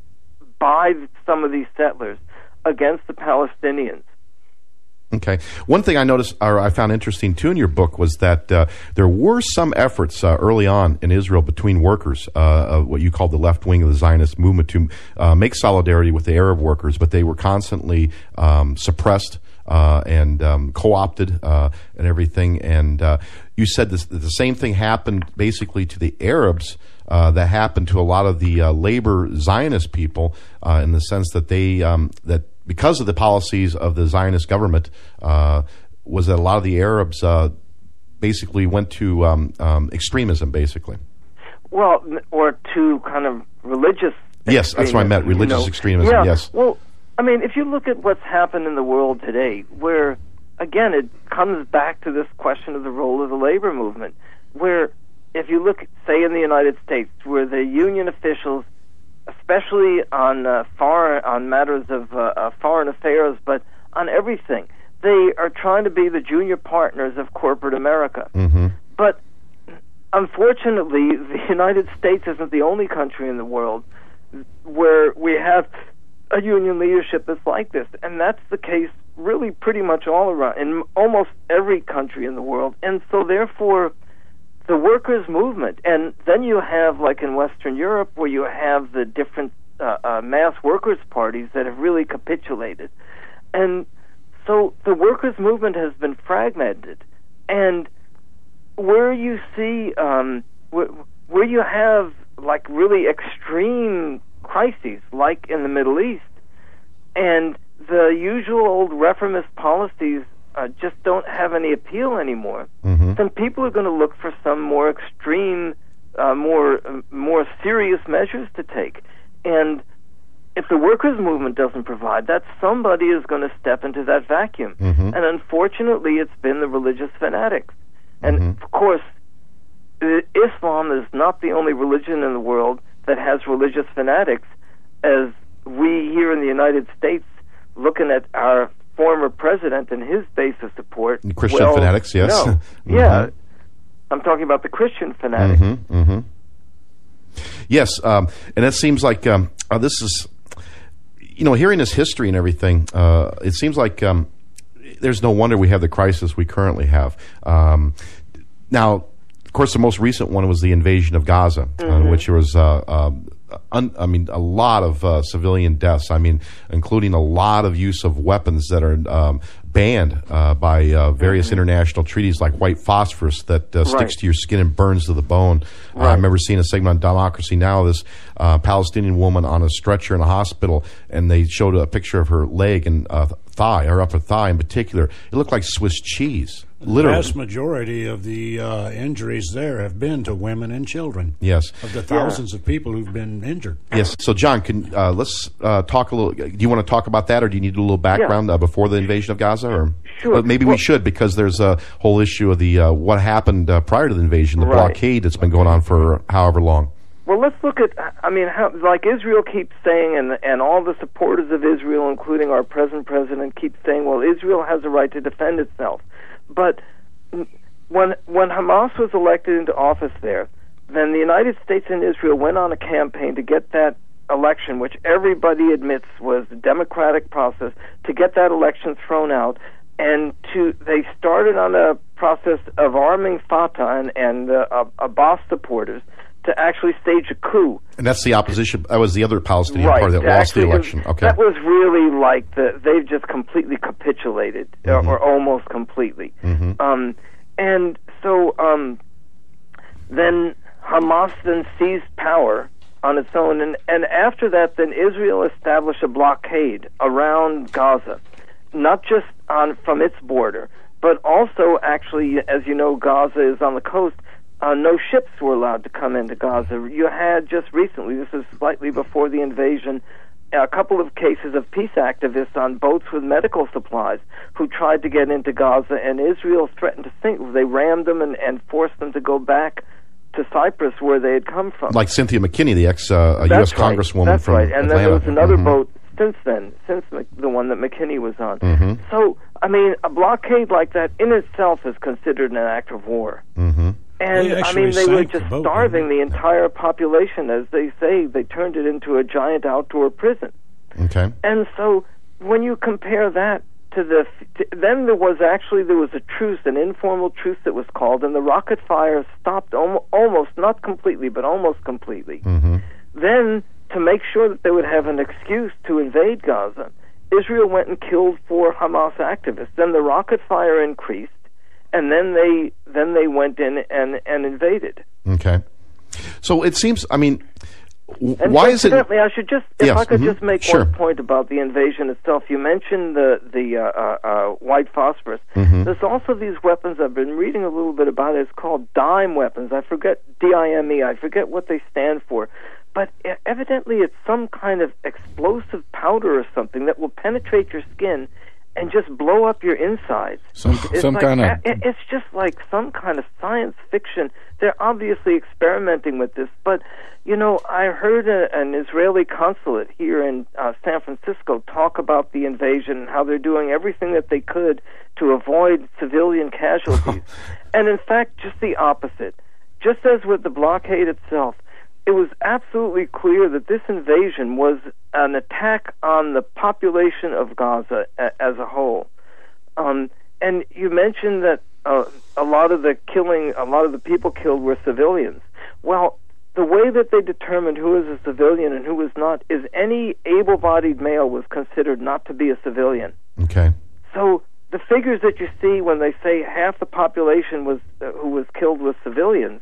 by some of these settlers against the Palestinians. Okay. One thing I noticed, or I found interesting too in your book, was that uh, there were some efforts uh, early on in Israel between workers, uh, what you called the left wing of the Zionist movement, to uh, make solidarity with the Arab workers, but they were constantly um, suppressed uh, and um, co-opted uh, and everything. And uh, you said this, the same thing happened basically to the Arabs uh, that happened to a lot of the uh, labor Zionist people uh, in the sense that they um, that because of the policies of the Zionist government uh, was that a lot of the Arabs uh, basically went to um, um, extremism, basically. Well, or to kind of religious. Yes, that's what I meant, religious you know? extremism, yeah. yes. Well, I mean, if you look at what's happened in the world today, where, again, it comes back to this question of the role of the labor movement, where if you look, say, in the United States, where the union officials, especially on uh, foreign, on matters of uh, uh, foreign affairs, but on everything, they are trying to be the junior partners of corporate America. Mm-hmm. But unfortunately, the United States isn't the only country in the world where we have a union leadership that's like this, and that's the case really pretty much all around in almost every country in the world. And so therefore the workers' movement, and then you have, like in Western Europe, where you have the different uh, uh, mass workers' parties that have really capitulated. And so the workers' movement has been fragmented, and where you see um, where, where you have like really extreme crises, like in the Middle East, and the usual old reformist policies uh, just don't have any appeal anymore, mm-hmm. then people are going to look for some more extreme, uh, more uh, more serious measures to take. And if the workers' movement doesn't provide that, somebody is going to step into that vacuum. Mm-hmm. And unfortunately, it's been the religious fanatics. And Mm-hmm. of course, Islam is not the only religion in the world that has religious fanatics, as we here in the United States, looking at our former president and his base of support. Christian well, fanatics, yes. No, Mm-hmm. yeah, I'm talking about the Christian fanatics. Mm-hmm. Mm-hmm. Yes, um, and it seems like um, uh, this is, you know, hearing this history and everything, uh, it seems like um, there's no wonder we have the crisis we currently have. Um, now, of course, the most recent one was the invasion of Gaza, mm-hmm. uh, which was, uh, um, un, I mean, a lot of uh, civilian deaths. I mean, including a lot of use of weapons that are um, banned uh, by uh, various mm-hmm. international treaties, like white phosphorus that uh, Right. sticks to your skin and burns to the bone. Uh, I Right. remember seeing a segment on Democracy Now! This uh, Palestinian woman on a stretcher in a hospital, and they showed a picture of her leg and uh, thigh, her upper thigh in particular. It looked like Swiss cheese. The Literally. vast majority of the uh, injuries there have been to women and children. Yes. Of the thousands of people who've been injured. Yes. So, John, can uh, let's uh, talk a little. Do you want to talk about that, or do you need a little background Yeah. uh, before the invasion of Gaza? Or Sure. But maybe Well- we should, because there's a whole issue of the uh, what happened uh, prior to the invasion, the Right. blockade that's been going on for however long. Well, let's look at, I mean, how, like Israel keeps saying, and and all the supporters of Israel, including our present president, keep saying, well, Israel has a right to defend itself. But when when Hamas was elected into office there, then the United States and Israel went on a campaign to get that election, which everybody admits was a democratic process, to get that election thrown out. And to they started on a process of arming Fatah and, and uh, Abbas supporters to actually stage a coup. And that's the opposition. That was the other Palestinian Right. party that to lost the actually- election. Okay. That was really like the they've just completely capitulated, Mhm. or, or almost completely. Mhm. Um, and so um, then Hamas then seized power on its own, and, and after that, then Israel established a blockade around Gaza, not just on from its border, but also actually, as you know, Gaza is on the coast. Uh, no ships were allowed to come into Gaza. You had just recently, this is slightly before the invasion, a couple of cases of peace activists on boats with medical supplies who tried to get into Gaza, and Israel threatened to sink. They rammed them and, and forced them to go back to Cyprus, where they had come from. Like Cynthia McKinney, the ex uh, U S That's right. Congresswoman That's from right. And Atlanta. then there was another Mhm. boat since then, since Mc- the one that McKinney was on. Mhm. So, I mean, a blockade like that in itself is considered an act of war. Mhm. And, They I actually mean, they were sank the just boat, starving didn't the entire population. As they say, they turned it into a giant outdoor prison. Okay. And so when you compare that to the, to, then there was actually, there was a truce, an informal truce that was called, and the rocket fire stopped almo- almost, not completely, but almost completely. Mhm. Then, to make sure that they would have an excuse to invade Gaza, Israel went and killed four Hamas activists. Then the rocket fire increased, and then they then they went in and, and invaded. Okay. So it seems, I mean, w- and why is it... I should just, if Yes, I could mhm, just make sure. one point about the invasion itself. You mentioned the the uh, uh, uh, white phosphorus. Mhm. There's also these weapons. I've been reading a little bit about it. It's called dime weapons. I forget D I M E. I forget what they stand for. But e- evidently, it's some kind of explosive powder or something that will penetrate your skin and just blow up your insides. Some It's some like, kind of uh, it- It's just like some kind of science fiction. They're obviously experimenting with this, but you know, I heard a, an Israeli consulate here in uh, San Francisco talk about the invasion and how they're doing everything that they could to avoid civilian casualties, and in fact, just the opposite. Just as with the blockade itself, it was absolutely clear that this invasion was an attack on the population of Gaza a- as a whole. Um, and you mentioned that uh, a lot of the killing, a lot of the people killed were civilians. Well, the way that they determined who was a civilian and who was not is any able-bodied male was considered not to be a civilian. Okay. So the figures that you see when they say half the population was uh, who was killed was civilians,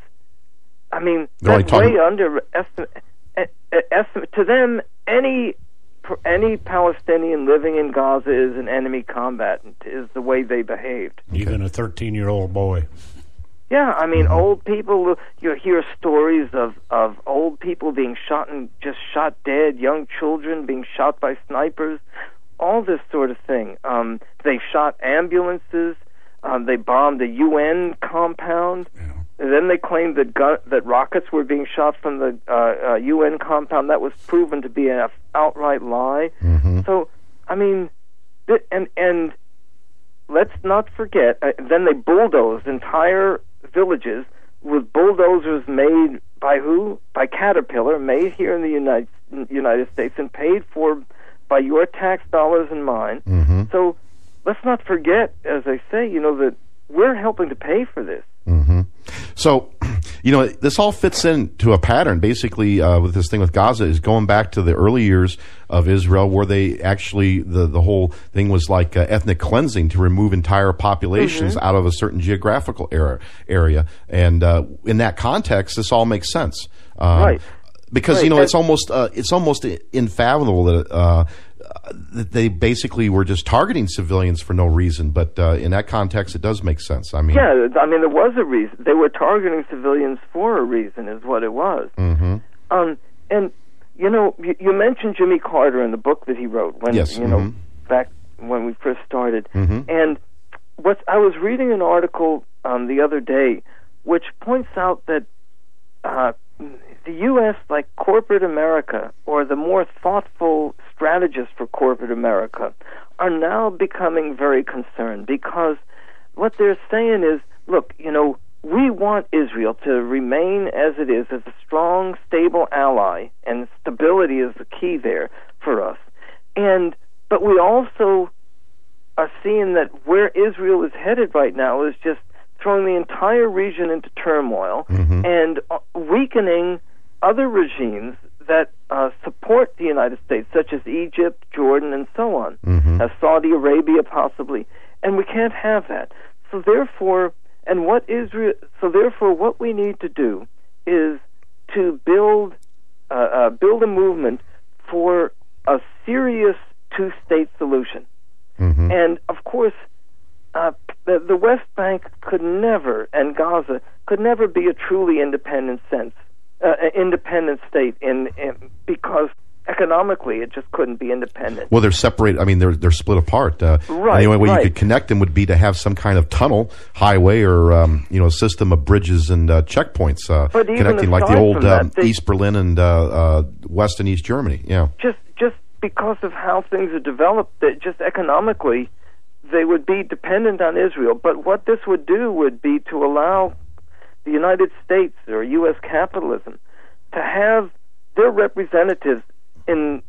I mean, They're only that's talking- way under estimate. Estimate to them, any any Palestinian living in Gaza is an enemy combatant. Is the way they behaved. Even a thirteen-year-old boy. Yeah, I mean, old people. You hear stories of of old people being shot and just shot dead, young children being shot by snipers, all this sort of thing. Um, they shot ambulances. Um, they bombed a U N compound. Yeah. And then they claimed that gun, that rockets were being shot from the uh, uh, U N compound. That was proven to be an outright lie. Mm-hmm. So, I mean, th- and and let's not forget. Uh, then they bulldozed entire villages with bulldozers made by who? By Caterpillar, made here in the United United States and paid for by your tax dollars and mine. Mm-hmm. So let's not forget, as I say, you know, that we're helping to pay for this. Mm-hmm. So, you know, this all fits into a pattern. Basically, uh, with this thing with Gaza is going back to the early years of Israel, where they actually the the whole thing was like uh, ethnic cleansing to remove entire populations Mm-hmm. out of a certain geographical era, area. And uh, in that context, this all makes sense. Uh, Right. Because Right. you know And- it's almost uh, it's almost unfathomable that. Uh, that they basically were just targeting civilians for no reason, but uh, in that context, it does make sense. I mean, Yeah, I mean, there was a reason. They were targeting civilians for a reason, is what it was. Mm-hmm. Um, and, you know, you, you mentioned Jimmy Carter in the book that he wrote when, Yes, you know, mhm. back when we first started. Mhm. And what I was reading an article um, the other day which points out that uh, the U S, like corporate America, or the more thoughtful strategists for corporate America, are now becoming very concerned because what they're saying is, look, you know, we want Israel to remain as it is, as a strong, stable ally, and stability is the key there for us. And but we also are seeing that where Israel is headed right now is just throwing the entire region into turmoil Mhm. and uh, weakening other regimes that uh, support the United States, such as Egypt, Jordan, and so on, Mhm. uh, Saudi Arabia possibly. And we can't have that. So therefore, and what Israel, so therefore, what we need to do is to build uh, uh, build a movement for a serious two-state solution. Mhm. And of course, uh, the, the West Bank could never, and Gaza could never be a truly independent sense, uh, independent state, in, in because economically it just couldn't be independent. Well, they're separate. I mean, they're they're split apart. Uh, Right, and the only way right. you could connect them would be to have some kind of tunnel, highway, or um, you know, system of bridges and uh, checkpoints uh, But even connecting, like the aside old from that, um, they- East Berlin and uh, uh, West and East Germany. Yeah. Just just because of how things are developed, that just economically, they would be dependent on Israel. But what this would do would be to allow the United States or U S capitalism to have their representatives in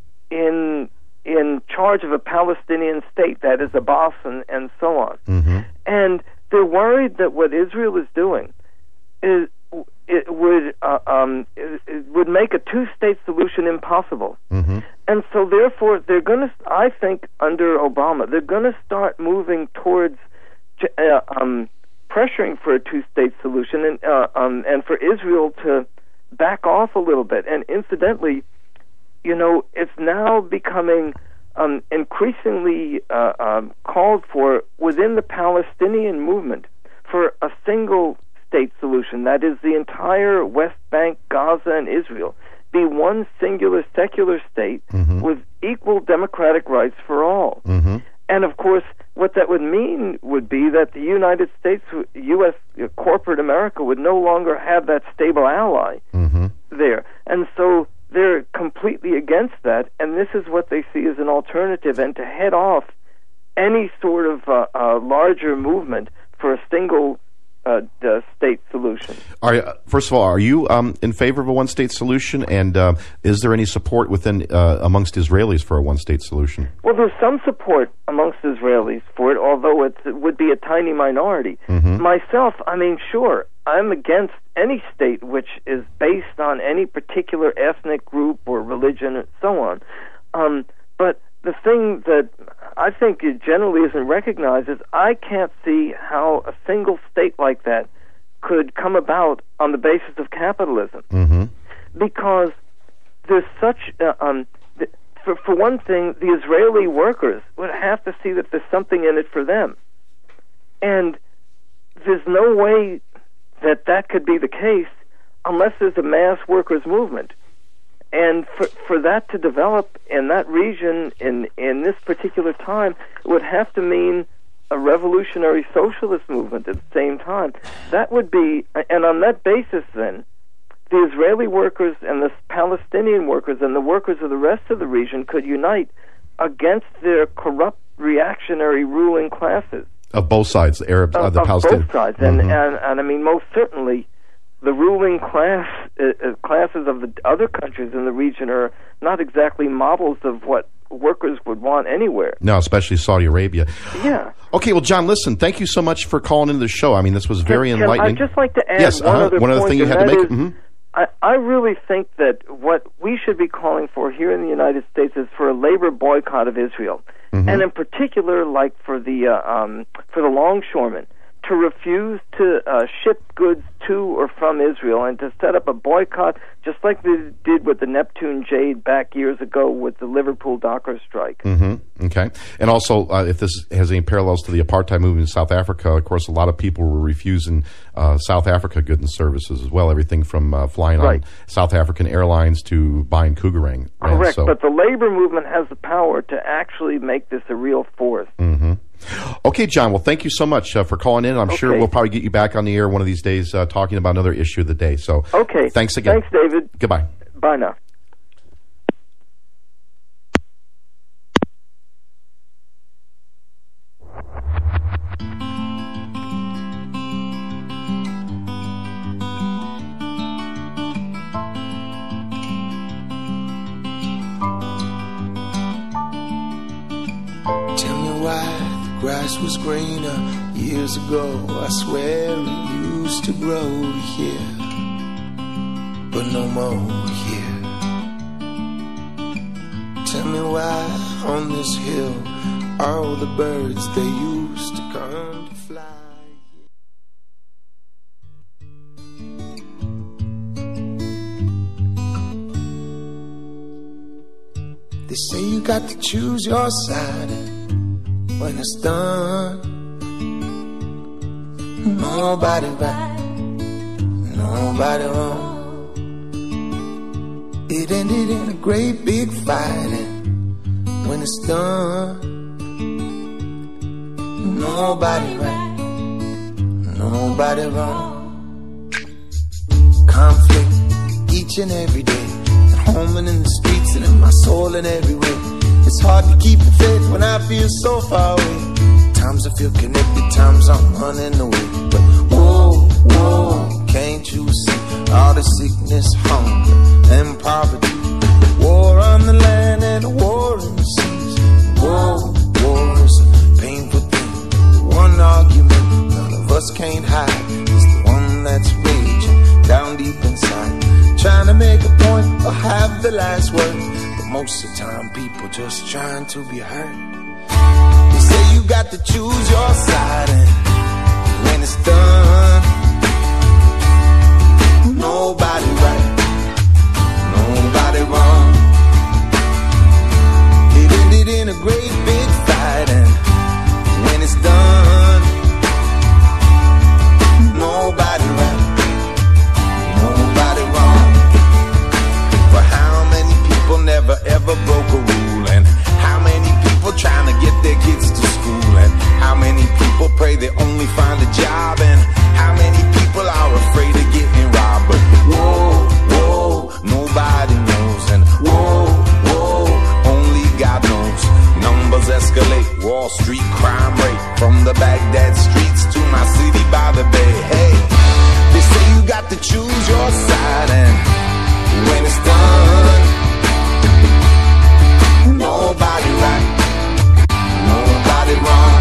in in charge of a Palestinian state, that is Abbas and, and so on. Mm-hmm. And they're worried that what Israel is doing is it would uh, um, it, it would make a two-state solution impossible. Mm-hmm. And so, therefore, they're going to. I think under Obama, they're going to start moving towards uh, um, pressuring for a two-state solution, and uh, um, and for Israel to back off a little bit. And incidentally, you know, it's now becoming um, increasingly uh, um, called for within the Palestinian movement for a single state solution, that is, the entire West Bank, Gaza, and Israel be one singular secular state mm-hmm. with equal democratic rights for all. Mm-hmm. And of course, what that would mean would be that the United States, U S corporate America, would no longer have that stable ally mm-hmm. there. And so they're completely against that, and this is what they see as an alternative, and to head off any sort of uh, uh, larger movement for a single Uh, the state solution. Are you, first of all, are you um, in favor of a one-state solution, and uh, is there any support within uh, amongst Israelis for a one-state solution? Well, there's some support amongst Israelis for it, although it's, it would be a tiny minority. Mm-hmm. Myself, I mean, sure, I'm against any state which is based on any particular ethnic group or religion and so on. Um, but the thing that I think it generally isn't recognized is I can't see how a single state like that could come about on the basis of capitalism. Mm-hmm. Because there's such, uh, um, th- for, for one thing, the Israeli workers would have to see that there's something in it for them. And there's no way that that could be the case unless there's a mass workers' movement. And for for that to develop in that region in in this particular time, it would have to mean a revolutionary socialist movement at the same time. That would be, and on that basis then, the Israeli workers and the Palestinian workers and the workers of the rest of the region could unite against their corrupt reactionary ruling classes. Of both sides, the Arabs, Of, uh, the of Palestinians. both sides. And, Mm-hmm. and, and I mean, most certainly, the ruling class uh, uh, classes of the other countries in the region are not exactly models of what workers would want anywhere. No, especially Saudi Arabia. Yeah. Okay, well, John, listen, thank you so much for calling into the show. I mean, this was very Can- can enlightening. I'd just like to add yes, one uh-huh. other one other point, thing you and had to that make. is, Mm-hmm. I, I really think that what we should be calling for here in the United States is for a labor boycott of Israel, Mm-hmm. and in particular, like for the uh, um, for the longshoremen, to refuse to uh, ship goods to or from Israel and to set up a boycott, just like they did with the Neptune Jade back years ago with the Liverpool docker strike. Mm-hmm. Okay. And also, uh, if this has any parallels to the apartheid movement in South Africa, of course, a lot of people were refusing uh, South Africa goods and services as well, everything from uh, flying Right. on South African Airlines to buying Cougarang. And Correct, so, but the labor movement has the power to actually make this a real force. Mm-hmm. Okay, John, well, thank you so much uh, for calling in. I'm sure Okay. we'll probably get you back on the air one of these days uh, talking about another issue of the day. So, Okay. thanks again. Thanks, David. Goodbye. Bye now. Tell me why the grass was greener years ago. I swear it used to grow here, but no more here. Tell me why on this hill all the birds they used to come to fly. They say you got to choose your side when it's done. Nobody right, nobody wrong. It ended in a great big fight, and when it's done, nobody right, nobody wrong. Conflict each and every day, at home and in the streets and in my soul and everywhere. It's hard to keep the faith when I feel so far away. Times I feel connected, times I'm running away. But whoa, whoa, can't you see all the sickness, hunger, and poverty? War on the land and a war in the seas. Whoa, war is a painful thing. One argument none of us can't hide is the one that's raging down the the last word, but most of the time people just trying to be heard. They say you got to choose your side, and when it's done, nobody right, nobody wrong. It ended in a great big fight, and when it's done, nobody right, nobody wrong. But how many people never ever broke a rule, and how many people trying to get their kids to school, and how many people pray they only find a job, and how many people are afraid of getting robbed. But whoa, whoa, nobody knows, and whoa, whoa, only God knows. Numbers escalate, Wall Street crime rate, from the Baghdad streets to my city by the bay. Hey, they say you got to choose your side, and when it's done, nobody right, nobody wrong.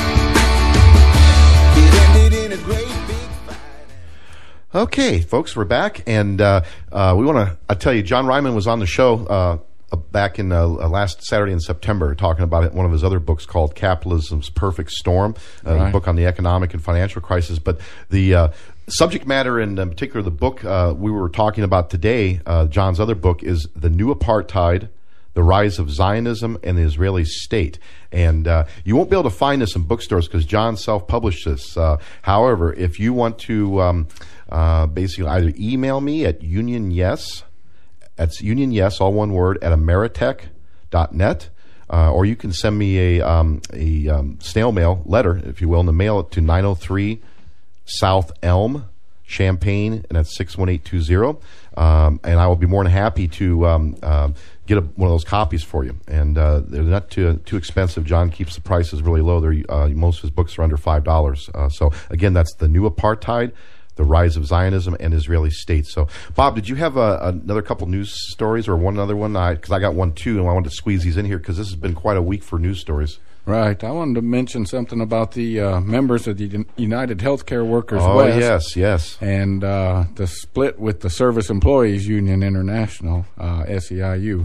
It ended in a great big fight. Okay, folks, we're back, and uh, uh, we want to I tell you, John Ryman was on the show uh, uh, back in uh, last Saturday in September, talking about it, one of his other books called Capitalism's Perfect Storm, uh, right. a book on the economic and financial crisis. But the uh, subject matter, and in particular the book uh, we were talking about today, uh, John's other book, is The New Apartheid, The Rise of Zionism and the Israeli State. And uh, you won't be able to find this in bookstores because John self-published this. Uh, however, if you want to um, uh, basically either email me at Union Yes, that's Union Yes, all one word, at Ameritech dot net, uh, or you can send me a, um, a um, snail mail letter, if you will, and to mail it to nine oh three South Elm, Champaign, and that's six one eight two zero. Um, and I will be more than happy to um, uh, get a, one of those copies for you. And uh, they're not too too expensive. John keeps the prices really low. They're, uh, most of his books are under five dollars. Uh, so, again, that's The New Apartheid, The Rise of Zionism and Israeli State. So, Bob, did you have a, another couple news stories or one other one? Because I, I got one, too, and I wanted to squeeze these in here because this has been quite a week for news stories. Right. I wanted to mention something about the uh, members of the United Healthcare Workers Oh, West. yes, yes. And uh, the split with the Service Employees Union International, uh, S E I U.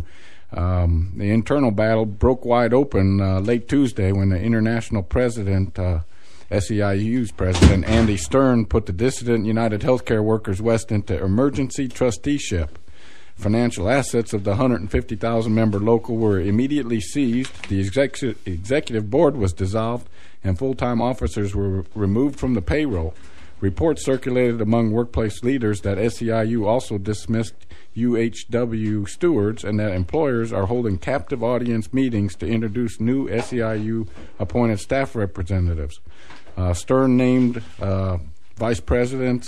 Um, the internal battle broke wide open uh, late Tuesday when the international president, uh, S E I U's president, Andy Stern, put the dissident United Healthcare Workers West into emergency trusteeship. Financial assets of the one hundred fifty thousand member local were immediately seized. The execu- executive board was dissolved, and full-time officers were removed from the payroll. Reports circulated among workplace leaders that S E I U also dismissed U H W stewards and that employers are holding captive audience meetings to introduce new S E I U-appointed staff representatives. Uh, Stern named uh, vice presidents,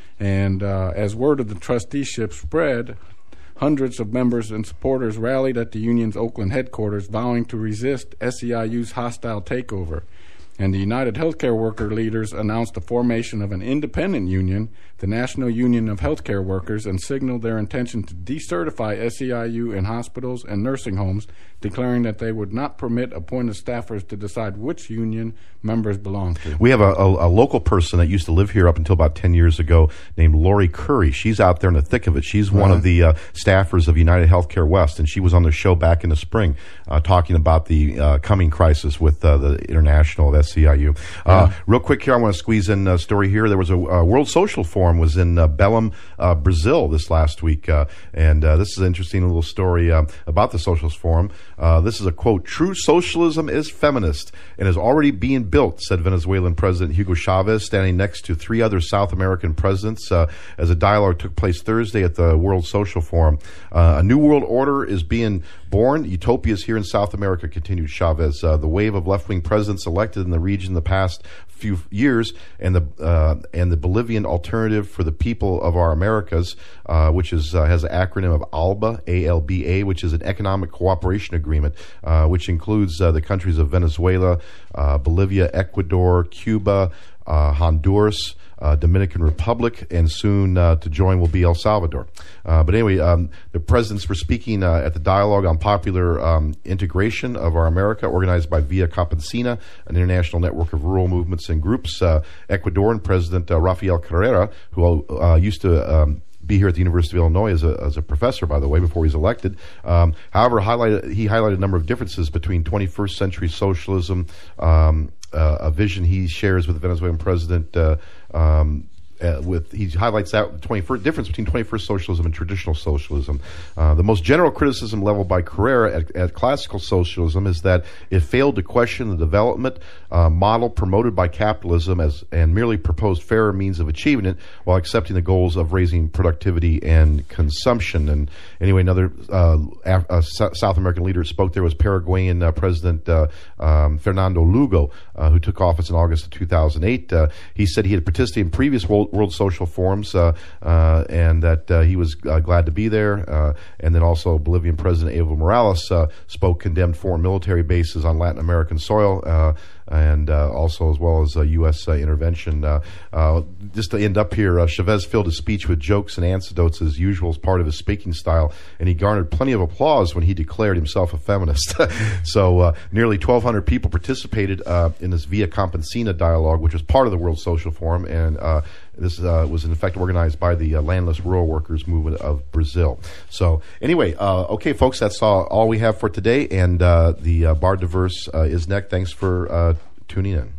and uh, as word of the trusteeship spread, hundreds of members and supporters rallied at the union's Oakland headquarters, vowing to resist S E I U's hostile takeover. And the United Healthcare Worker leaders announced the formation of an independent union, the National Union of Healthcare Workers, and signaled their intention to decertify S E I U in hospitals and nursing homes, declaring that they would not permit appointed staffers to decide which union members belong to. We have a, a, a local person that used to live here up until about ten years ago named Lori Curry. She's out there in the thick of it. She's one Right. of the uh, staffers of United Healthcare West, and she was on the show back in the spring uh, talking about the uh, coming crisis with uh, the international of S E I U. Uh, Yeah. Real quick here, I want to squeeze in a story here. There was a uh, World Social Forum was in uh, Belém, uh, Brazil this last week, uh, and uh, this is an interesting little story uh, about the Socialist Forum. Uh, this is a quote: "True socialism is feminist and is already being built," said Venezuelan President Hugo Chavez, standing next to three other South American presidents uh, as a dialogue took place Thursday at the World Social Forum. Uh, a new world order is being born. Utopias here in South America, continued Chavez. Uh, the wave of left-wing presidents elected in the region the past few years, and the uh, and the Bolivian alternative for the people of our Americas, uh, which is uh, has an acronym of ALBA, A L B A, which is an economic cooperation agreement, uh, which includes uh, the countries of Venezuela, uh, Bolivia, Ecuador, Cuba, uh, Honduras, Uh, Dominican Republic, and soon uh, to join will be El Salvador. Uh, but anyway, um, the presidents were speaking uh, at the dialogue on popular um, integration of our America, organized by Via Campesina, an international network of rural movements and groups. Uh, Ecuadorian President uh, Rafael Carrera, who uh, used to um, be here at the University of Illinois as a, as a professor, by the way, before he's elected. Um, however, highlighted, he highlighted a number of differences between twenty-first century socialism, um, uh, a vision he shares with the Venezuelan president, uh, um, Uh, with he highlights that twenty-first difference between twenty-first socialism and traditional socialism. Uh, the most general criticism leveled by Carrera at, at classical socialism is that it failed to question the development uh, model promoted by capitalism as and merely proposed fairer means of achieving it while accepting the goals of raising productivity and consumption. And anyway, another uh, Af- uh, S- South American leader who spoke there was Paraguayan uh, President uh, um, Fernando Lugo, uh, who took office in August of two thousand eight. Uh, he said he had participated in previous World World Social Forums, uh, uh, and that uh, he was uh, glad to be there. Uh, and then also Bolivian President Evo Morales uh, spoke, condemned foreign military bases on Latin American soil, uh, and uh, also as well as uh, U S uh, intervention. Uh, uh, just to end up here, uh, Chavez filled his speech with jokes and anecdotes as usual as part of his speaking style, and he garnered plenty of applause when he declared himself a feminist. So uh, nearly twelve hundred people participated uh, in this Via Campesina dialogue, which was part of the World Social Forum, and uh, this uh, was in fact organized by the uh, landless rural workers movement of Brazil. So anyway, uh, okay, folks, that's all, all we have for today, and uh, the uh, Bar Diverse uh, is next. Thanks for uh, tuning in.